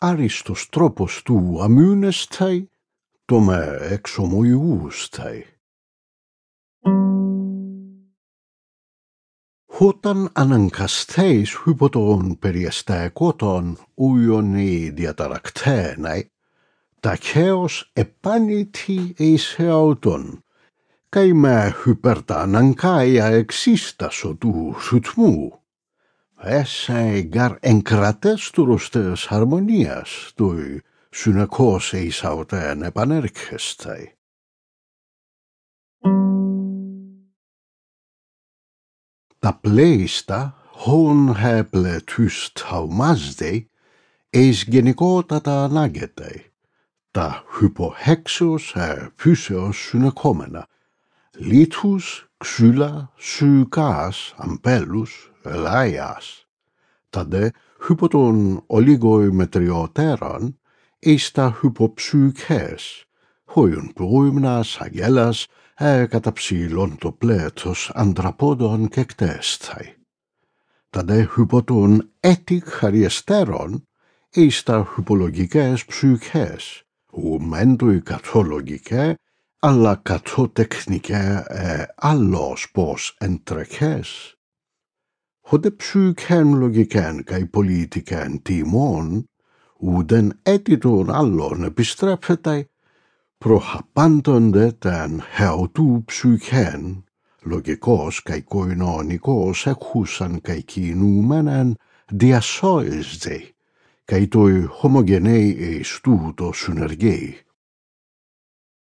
άριστος τρόπος του αμύνεσθαι, το με εξομοιούσθαι. Όταν αναγκαστείς υπό τον περιεσταϊκότον ούιον ή διαταρακτέναι, ταχαίως επάνητη εις εαυτόν, καί με υπερταναγκάια εξίστασο του ρυθμού. Έσαι γαρ εγκρατέστουρος της αρμονίας, του συνεχώς εις αυτήν επανέρχεσθε. Τα πλέιστα, χον έπλε τους θαυμάζde, εις γενικότατα ανάγκεται, τα hypohexos φύσεως συνεχόμενα, λίθους, ξύλα, σουκάς, αμπέλους, ελάιας, τα δε υπό των ολιγοημετριωτέρων, εις τα hypoψυχές, χόιον προήμνας, αγέλας, καταψήλων το πλέτος ανδραπόδων και κτέσθαι. Τα δε υπό των ετικ-χαριεστέρων, εις τα hypολογικές ψυχές, ου μεν το κατολογικέ, αλλά κατωτεχνικέ άλλος πως εντρεχές. Χοντε ψυχέν λογικέν καί πολιτικέν τιμών, ουδεν έτι των άλλων επιστρέφεται, προχαπάντονται τεν εαυτού ψυχέν, λογικός καί κοινωνικός έχουσαν καί κινούμενεν διασώεζε, καί το χομογενέ εις τούτο συνεργεί.